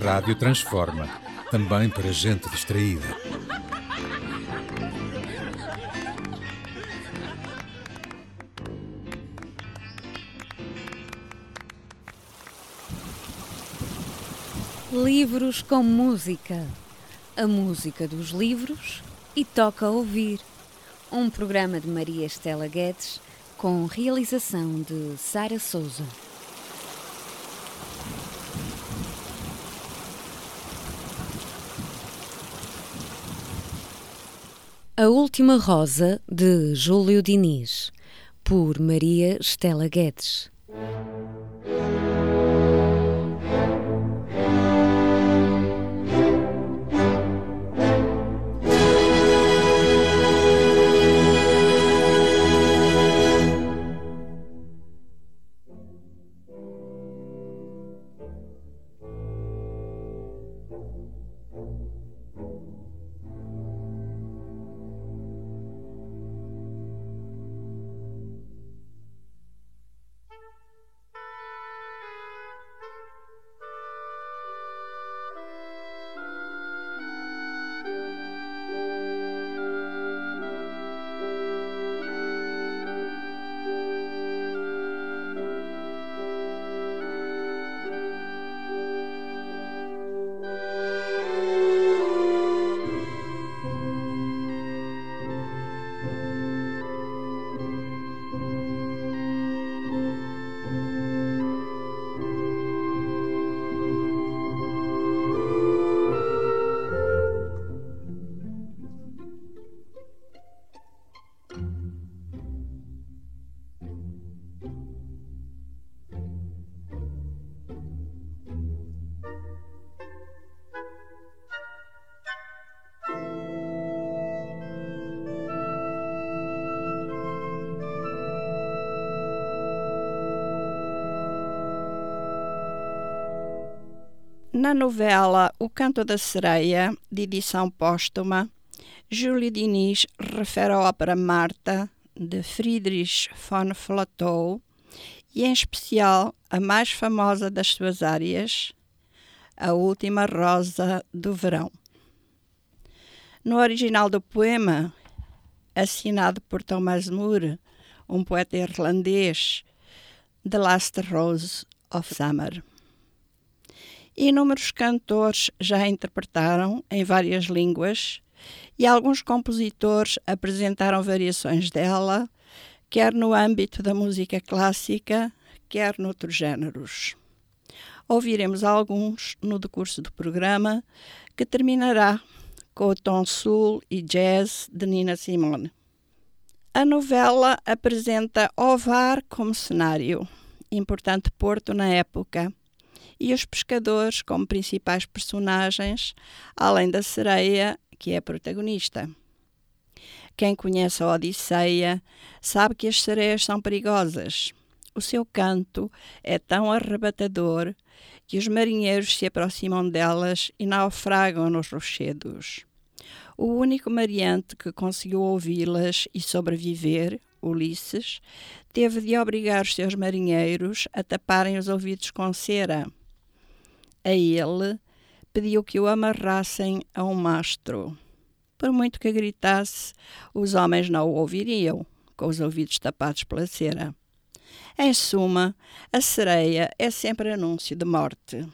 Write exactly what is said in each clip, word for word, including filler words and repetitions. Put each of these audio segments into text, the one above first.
rádio transforma, também para gente distraída. Livros com música. A música dos livros e toca ouvir. Um programa de Maria Estela Guedes com realização de Sara Souza. A Última Rosa, de Júlio Diniz, por Maria Estela Guedes. Na novela O Canto da Sereia, de edição póstuma, Júlio Diniz refere a ópera Marta, de Friedrich von Flotow, e em especial a mais famosa das suas áreas, A Última Rosa do Verão. No original do poema, assinado por Thomas Moore, um poeta irlandês, The Last Rose of Summer. Inúmeros cantores já a interpretaram em várias línguas e alguns compositores apresentaram variações dela, quer no âmbito da música clássica, quer noutros géneros. Ouviremos alguns no decurso do programa, que terminará com o tom soul e jazz de Nina Simone. A novela apresenta Ovar como cenário, importante porto na época, e os pescadores como principais personagens, além da sereia, que é a protagonista. Quem conhece a Odisseia sabe que as sereias são perigosas. O seu canto é tão arrebatador que os marinheiros se aproximam delas e naufragam nos rochedos. O único mareante que conseguiu ouvi-las e sobreviver, Ulisses, teve de obrigar os seus marinheiros a taparem os ouvidos com cera. A ele pediu que o amarrassem a um mastro. Por muito que gritasse, os homens não o ouviriam, com os ouvidos tapados pela cera. Em suma, a sereia é sempre anúncio de morte.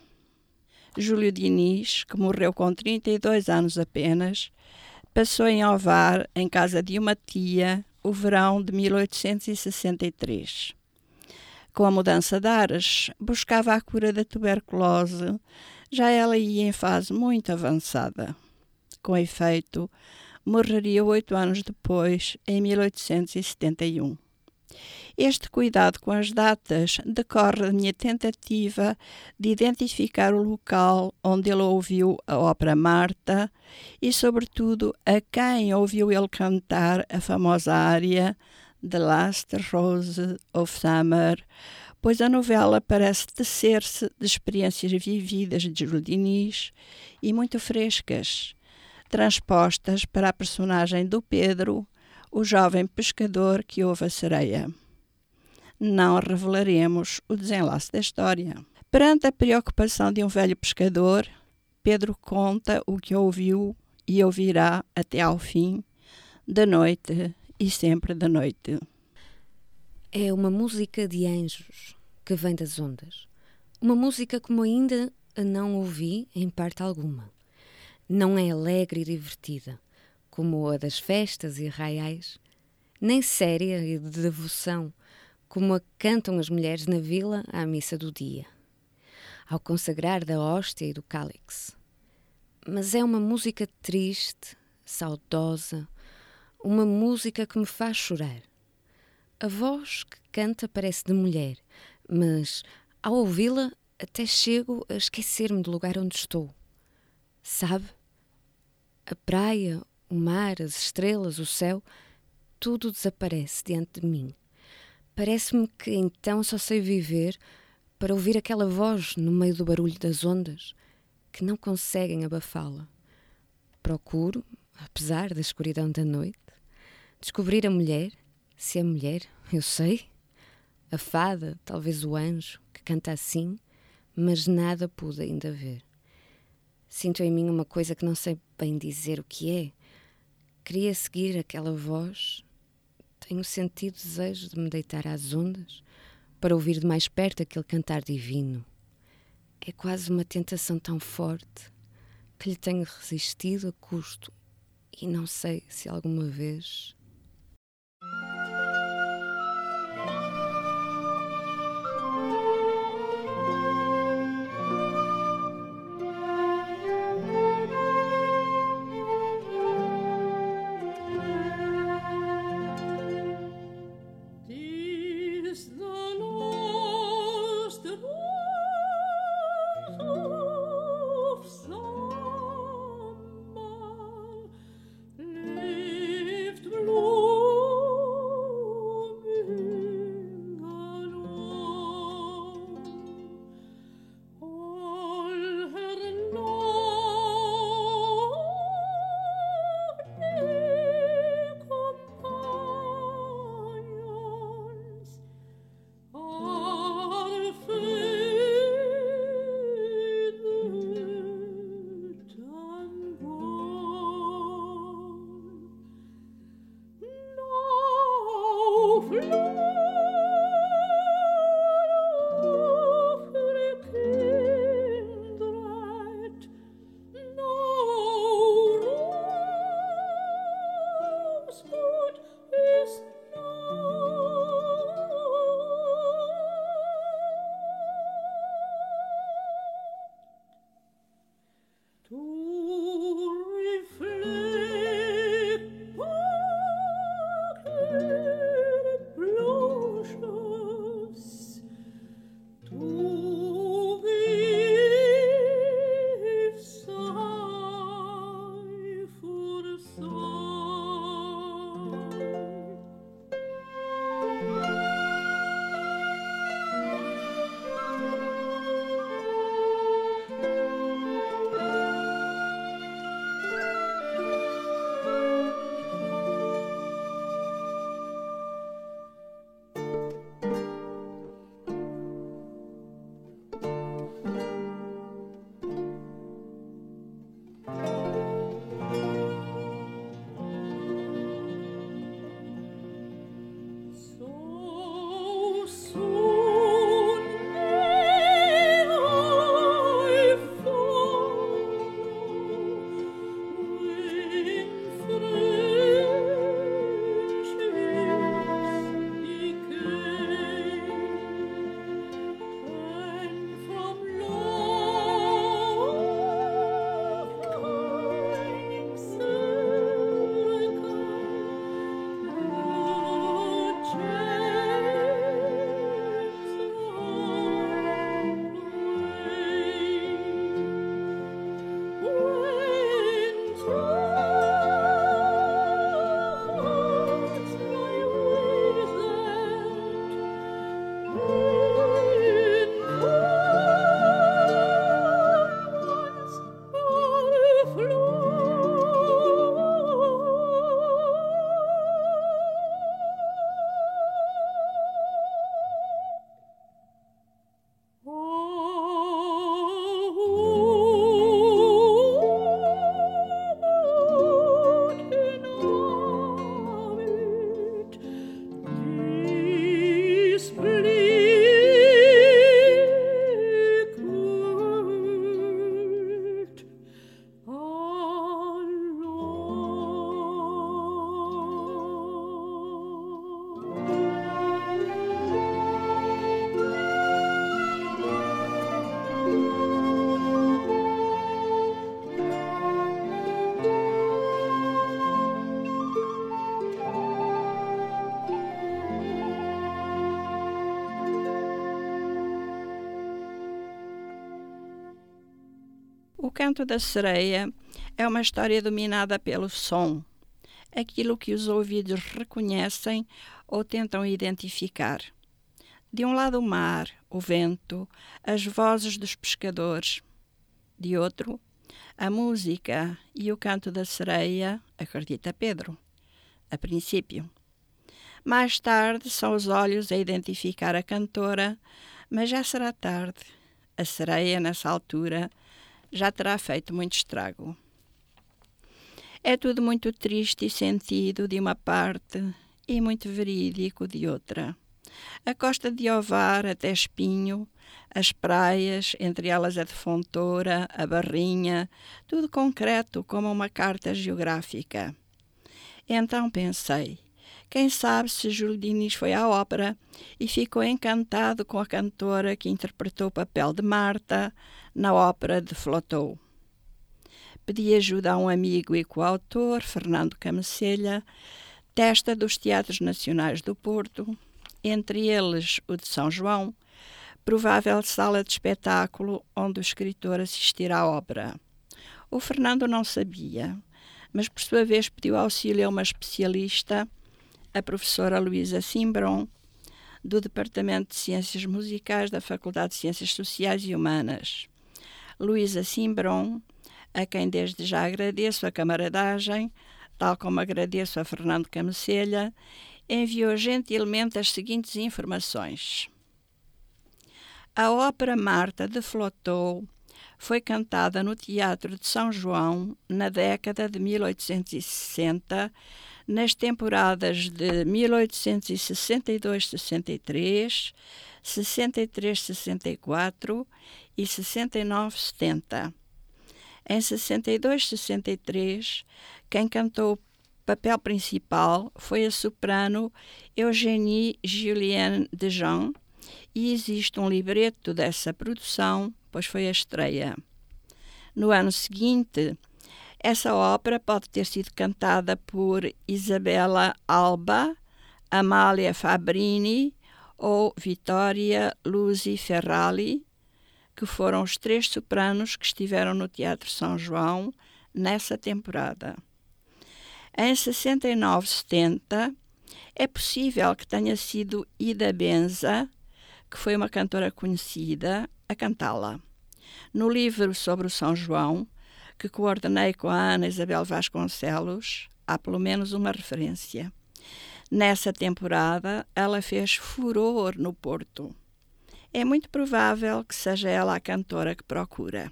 Júlio Diniz, que morreu com trinta e dois anos apenas, passou em Ovar, em casa de uma tia, o verão de mil oitocentos e sessenta e três. Com a mudança de ares, buscava a cura da tuberculose, já ela ia em fase muito avançada. Com efeito, morreria oito anos depois, em mil oitocentos e setenta e um. Este cuidado com as datas decorre da minha tentativa de identificar o local onde ele ouviu a ópera Marta e, sobretudo, a quem ouviu ele cantar a famosa área The Last Rose of Summer, pois a novela parece tecer-se de experiências vividas de Júlio Diniz e muito frescas, transpostas para a personagem do Pedro, o jovem pescador que ouve a sereia. Não revelaremos o desenlace da história. Perante a preocupação de um velho pescador, Pedro conta o que ouviu e ouvirá até ao fim, da noite e sempre da noite. É uma música de anjos que vem das ondas. Uma música como ainda a não ouvi em parte alguma. Não é alegre e divertida, como a das festas e arraiais, nem séria e de devoção, como a que cantam as mulheres na vila à missa do dia, ao consagrar da hóstia e do cálice. Mas é uma música triste, saudosa, uma música que me faz chorar. A voz que canta parece de mulher, mas ao ouvi-la até chego a esquecer-me do lugar onde estou. Sabe? A praia, o mar, as estrelas, o céu, tudo desaparece diante de mim. Parece-me que então só sei viver para ouvir aquela voz no meio do barulho das ondas que não conseguem abafá-la. Procuro, apesar da escuridão da noite, descobrir a mulher, se é mulher, eu sei, a fada, talvez o anjo, que canta assim, mas nada pude ainda ver. Sinto em mim uma coisa que não sei bem dizer o que é. Queria seguir aquela voz. Tenho sentido desejo de me deitar às ondas para ouvir de mais perto aquele cantar divino. É quase uma tentação tão forte que lhe tenho resistido a custo e não sei se alguma vez... Blue O Canto da Sereia é uma história dominada pelo som, aquilo que os ouvidos reconhecem ou tentam identificar. De um lado o mar, o vento, as vozes dos pescadores. De outro, a música e o canto da sereia, acredita Pedro, a princípio. Mais tarde são os olhos a identificar a cantora, mas já será tarde. A sereia, nessa altura, já terá feito muito estrago. É tudo muito triste e sentido de uma parte e muito verídico de outra. A costa de Ovar até Espinho, as praias, entre elas a de Fontoura, a Barrinha, tudo concreto como uma carta geográfica. Então pensei, quem sabe se Júlio Diniz foi à ópera e ficou encantado com a cantora que interpretou o papel de Marta na ópera de Flotow. Pedi ajuda a um amigo e coautor, Fernando Camecelha, testa dos Teatros Nacionais do Porto, entre eles o de São João, provável sala de espetáculo onde o escritor assistirá à ópera. O Fernando não sabia, mas por sua vez pediu auxílio a uma especialista, a professora Luísa Cimbron, do Departamento de Ciências Musicais da Faculdade de Ciências Sociais e Humanas. Luísa Cimbron, a quem desde já agradeço a camaradagem, tal como agradeço a Fernando Camecelha, enviou gentilmente as seguintes informações. A ópera Marta de Flotow foi cantada no Teatro de São João na década de mil oitocentos e sessenta, nas temporadas de mil oitocentos e sessenta e dois a sessenta e três, sessenta e três a sessenta e quatro e sessenta e nove a setenta. Em sessenta e dois a sessenta e três, quem cantou o papel principal foi a soprano Eugénie Julienne de Jean, e existe um libreto dessa produção, pois foi a estreia. No ano seguinte, essa ópera pode ter sido cantada por Isabella Alba, Amália Fabrini ou Vittoria Luzi Ferrali, que foram os três sopranos que estiveram no Teatro São João nessa temporada. Em sessenta e nove a setenta, é possível que tenha sido Ida Benza, que foi uma cantora conhecida, a cantá-la. No livro sobre o São João, que coordenei com a Ana Isabel Vasconcelos, há pelo menos uma referência. Nessa temporada, ela fez furor no Porto. É muito provável que seja ela a cantora que procura.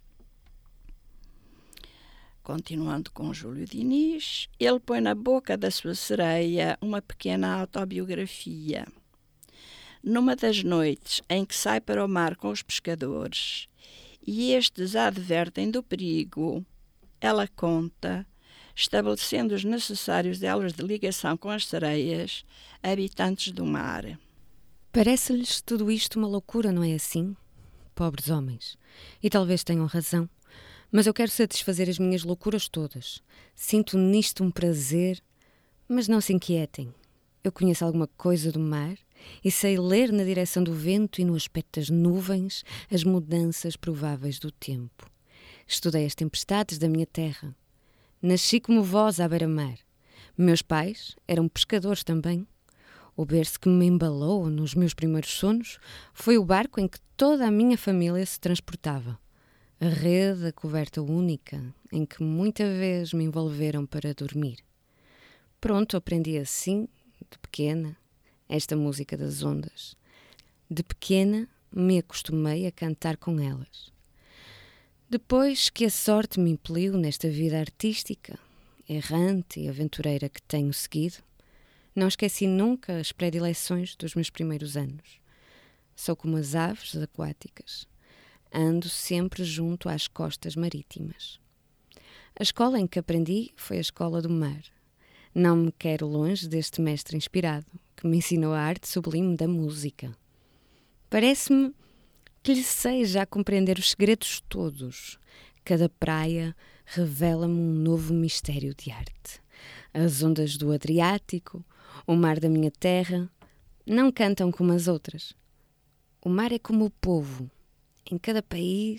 Continuando com Júlio Diniz, ele põe na boca da sua sereia uma pequena autobiografia. Numa das noites em que sai para o mar com os pescadores e estes a advertem do perigo, ela conta, estabelecendo os necessários elos de ligação com as sereias, habitantes do mar. Parece-lhes tudo isto uma loucura, não é assim? Pobres homens. E talvez tenham razão. Mas eu quero satisfazer as minhas loucuras todas. Sinto nisto um prazer, mas não se inquietem. Eu conheço alguma coisa do mar e sei ler na direção do vento e no aspecto das nuvens as mudanças prováveis do tempo. Estudei as tempestades da minha terra. Nasci como vós à beira-mar. Meus pais eram pescadores também. O berço que me embalou nos meus primeiros sonos foi o barco em que toda a minha família se transportava. A rede, a coberta única, em que muita vez me envolveram para dormir. Pronto, aprendi assim, de pequena, esta música das ondas. De pequena me acostumei a cantar com elas. Depois que a sorte me impeliu nesta vida artística, errante e aventureira que tenho seguido, não esqueci nunca as predileções dos meus primeiros anos. Sou como as aves aquáticas. Ando sempre junto às costas marítimas. A escola em que aprendi foi a escola do mar. Não me quero longe deste mestre inspirado, que me ensinou a arte sublime da música. Parece-me que lhe sei já compreender os segredos todos. Cada praia revela-me um novo mistério de arte. As ondas do Adriático, o mar da minha terra, não cantam como as outras. O mar é como o povo. Em cada país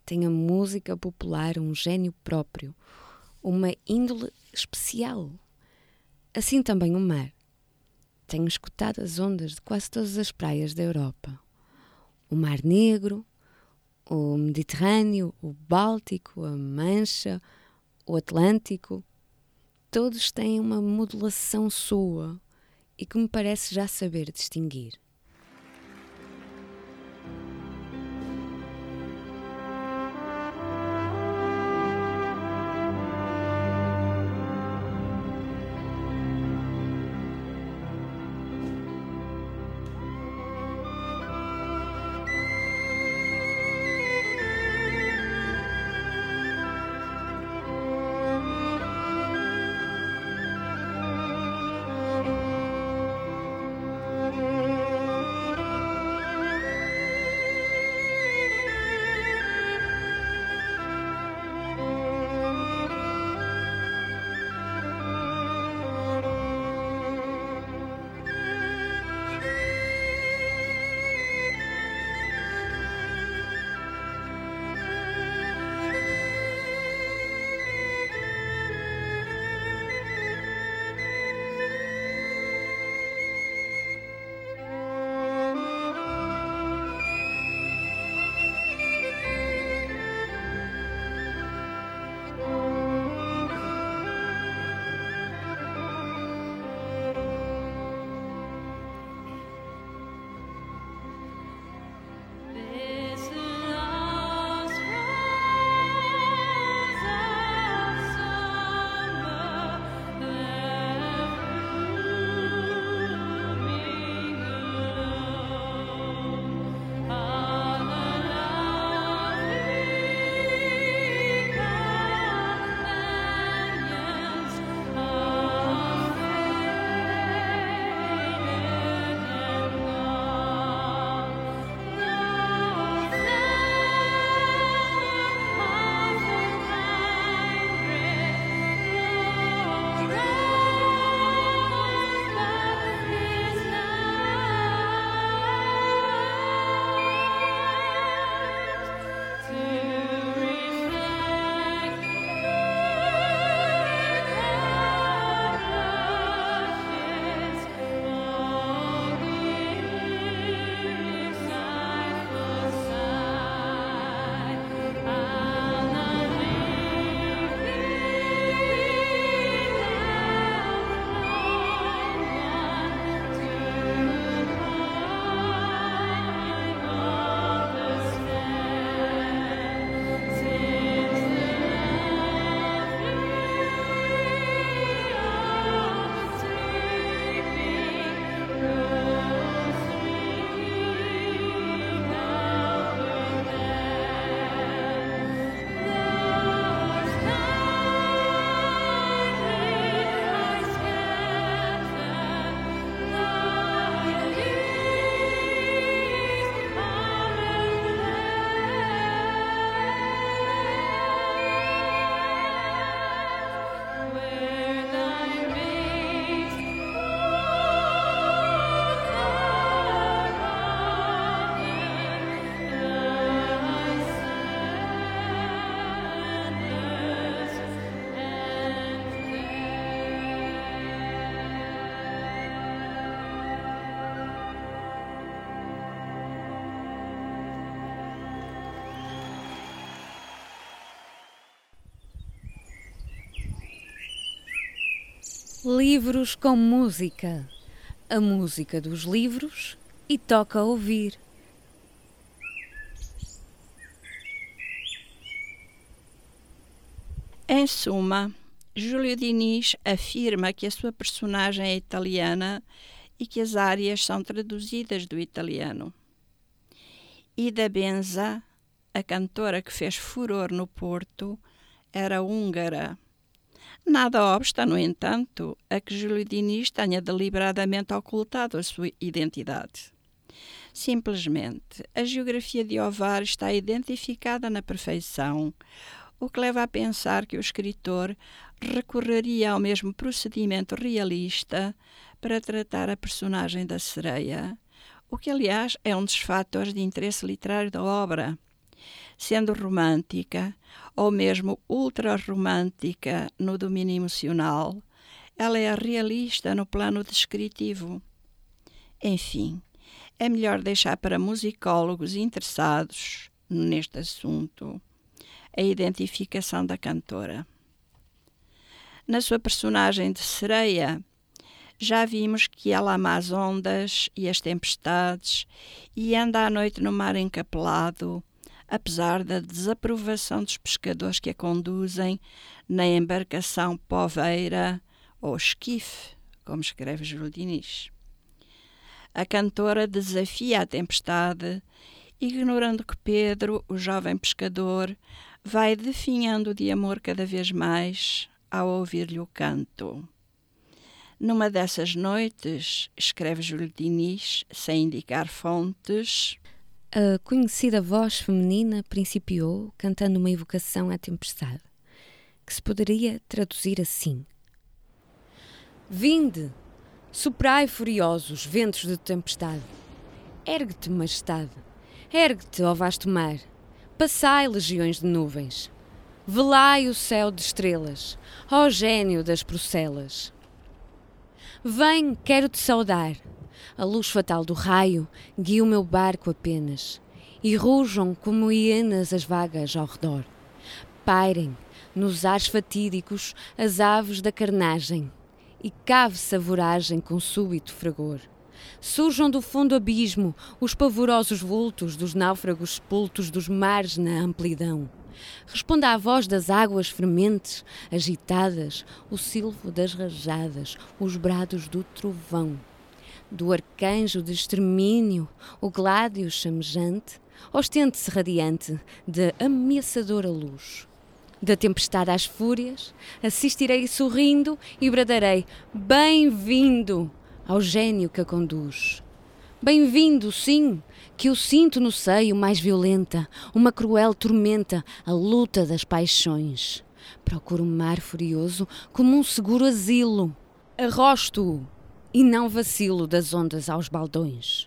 tem a música popular um gênio próprio, uma índole especial. Assim também o mar. Tenho escutado as ondas de quase todas as praias da Europa. O Mar Negro, o Mediterrâneo, o Báltico, a Mancha, o Atlântico, todos têm uma modulação sua e que me parece já saber distinguir. Livros com música. A música dos livros e toca ouvir. Em suma, Júlio Diniz afirma que a sua personagem é italiana e que as árias são traduzidas do italiano. Ida Benza, a cantora que fez furor no Porto, era húngara. Nada obsta, no entanto, a que Júlio Diniz tenha deliberadamente ocultado a sua identidade. Simplesmente, a geografia de Ovar está identificada na perfeição, o que leva a pensar que o escritor recorreria ao mesmo procedimento realista para tratar a personagem da sereia, o que, aliás, é um dos fatores de interesse literário da obra. Sendo romântica, ou mesmo ultra-romântica no domínio emocional, ela é realista no plano descritivo. Enfim, é melhor deixar para musicólogos interessados neste assunto a identificação da cantora. Na sua personagem de sereia, já vimos que ela ama as ondas e as tempestades e anda à noite no mar encapelado, apesar da desaprovação dos pescadores que a conduzem na embarcação poveira ou esquife, como escreve Júlio Diniz. A cantora desafia a tempestade, ignorando que Pedro, o jovem pescador, vai definhando de amor cada vez mais ao ouvir-lhe o canto. Numa dessas noites, escreve Júlio Diniz, sem indicar fontes, a conhecida voz feminina principiou cantando uma evocação à tempestade, que se poderia traduzir assim: Vinde, soprai furiosos ventos de tempestade, ergue-te, majestade, ergue-te, ó vasto mar, passai, legiões de nuvens, velai o céu de estrelas, ó gênio das procelas. Vem, quero-te saudar, a luz fatal do raio guia o meu barco apenas, e rujam como hienas as vagas ao redor. Pairem, nos ares fatídicos, as aves da carnagem, e cave-se a voragem com súbito fragor. Surjam do fundo abismo os pavorosos vultos dos náufragos sepultos dos mares na amplidão. Responda à voz das águas frementes, agitadas, o silvo das rajadas, os brados do trovão. Do arcanjo de extermínio, o gládio chamejante, ostente-se radiante de ameaçadora luz. Da tempestade às fúrias, assistirei sorrindo e bradarei: bem-vindo ao gênio que a conduz. Bem-vindo, sim, que eu sinto no seio mais violenta, uma cruel tormenta, a luta das paixões. Procuro o mar furioso como um seguro asilo. Arrosto-o e não vacilo das ondas aos baldões.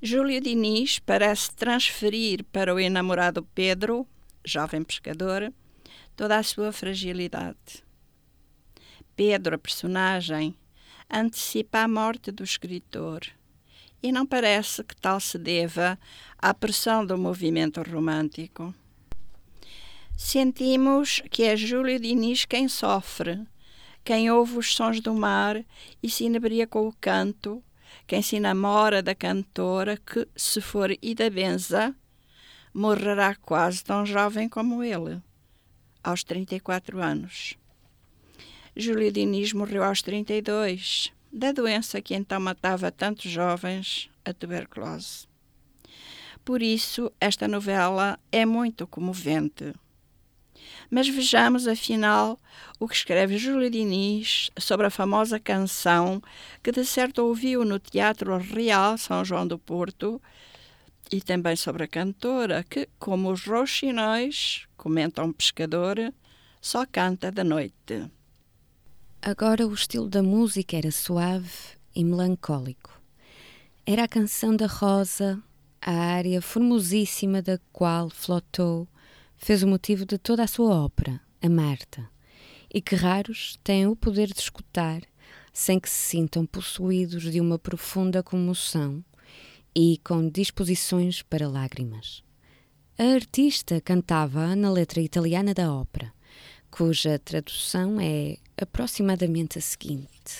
Júlio Diniz parece transferir para o enamorado Pedro, jovem pescador, toda a sua fragilidade. Pedro, a personagem, antecipa a morte do escritor e não parece que tal se deva à pressão do movimento romântico. Sentimos que é Júlio Diniz quem sofre, quem ouve os sons do mar e se inebria com o canto, quem se namora da cantora que, se for Ida Benza, morrerá quase tão jovem como ele, aos trinta e quatro anos. Júlio Diniz morreu aos trinta e dois, da doença que então matava tantos jovens, a tuberculose. Por isso, esta novela é muito comovente. Mas vejamos, afinal, o que escreve Júlio Diniz sobre a famosa canção que de certo ouviu no Teatro Real São João do Porto e também sobre a cantora que, como os rouxinóis, comenta um pescador, só canta de noite. Agora o estilo da música era suave e melancólico. Era a canção da Rosa, a área formosíssima da qual Flotow fez o motivo de toda a sua ópera, a Marta, e que raros têm o poder de escutar sem que se sintam possuídos de uma profunda comoção e com disposições para lágrimas. A artista cantava na letra italiana da ópera, cuja tradução é aproximadamente a seguinte: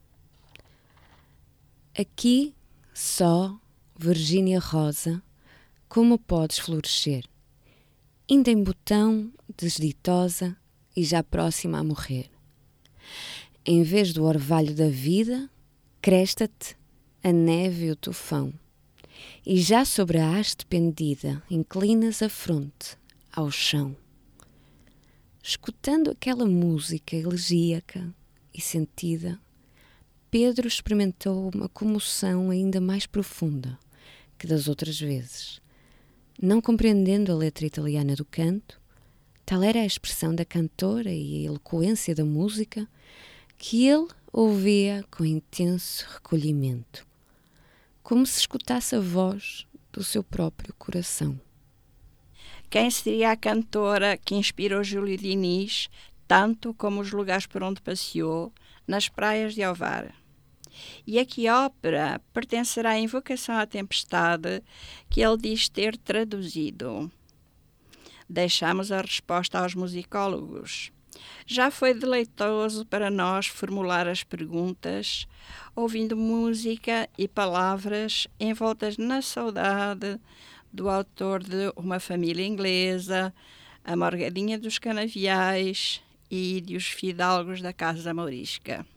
aqui só, Virgínia Rosa, como podes florescer, ainda em botão, desditosa e já próxima a morrer. Em vez do orvalho da vida, cresta-te a neve e o tufão, e já sobre a haste pendida inclinas a fronte ao chão. Escutando aquela música elegíaca e sentida, Pedro experimentou uma comoção ainda mais profunda que das outras vezes. Não compreendendo a letra italiana do canto, tal era a expressão da cantora e a eloquência da música que ele ouvia com intenso recolhimento, como se escutasse a voz do seu próprio coração. Quem seria a cantora que inspirou Júlio Diniz, tanto como os lugares por onde passeou, nas praias de Ovar? E a que ópera pertencerá à Invocação à Tempestade que ele diz ter traduzido? Deixamos a resposta aos musicólogos. Já foi deleitoso para nós formular as perguntas, ouvindo música e palavras envoltas na saudade do autor de Uma Família Inglesa, A Morgadinha dos Canaviais e de Os Fidalgos da Casa Mourisca.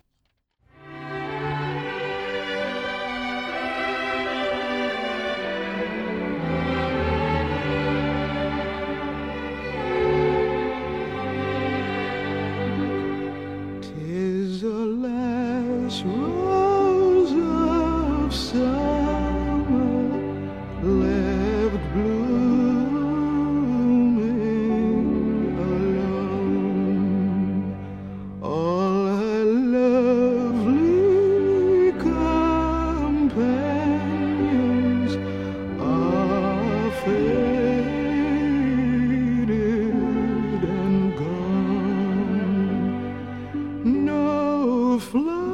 Rose of summer left blooming alone. All her lovely companions are faded and gone. No flower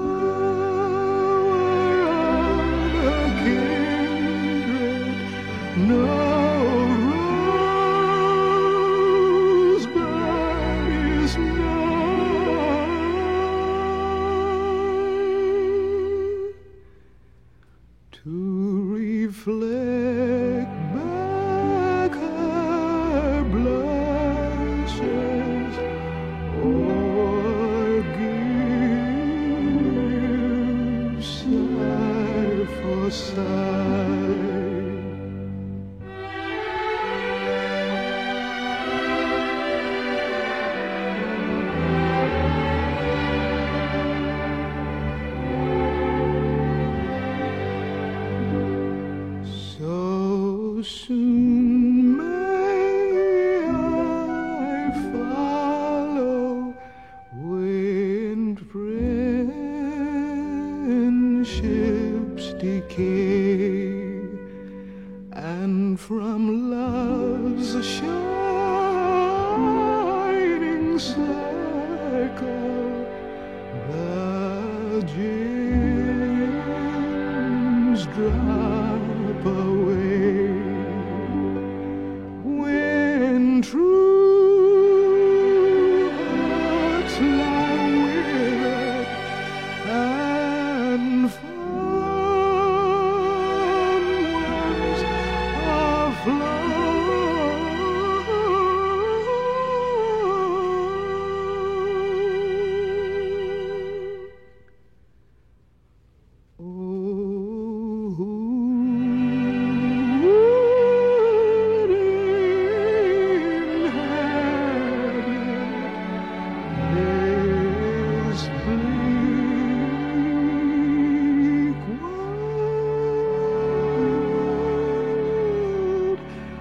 no rosebud is nigh to reflect back her blushes or give sigh for sigh. So soon may I follow when friendships decay and from love's shining circle the gems drop away. When true hearts lie withered and fond ones are flown. Oh, who would inhabit this bleak world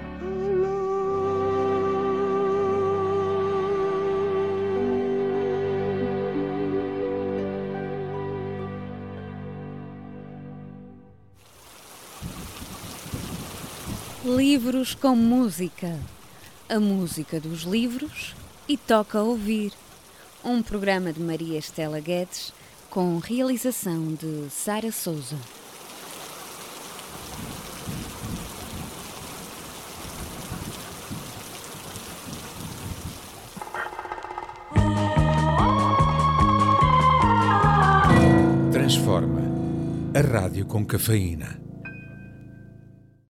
Livros com música. A música dos livros e toca ouvir. Um programa de Maria Estela Guedes com realização de Sara Souza. Transforma a rádio com cafeína.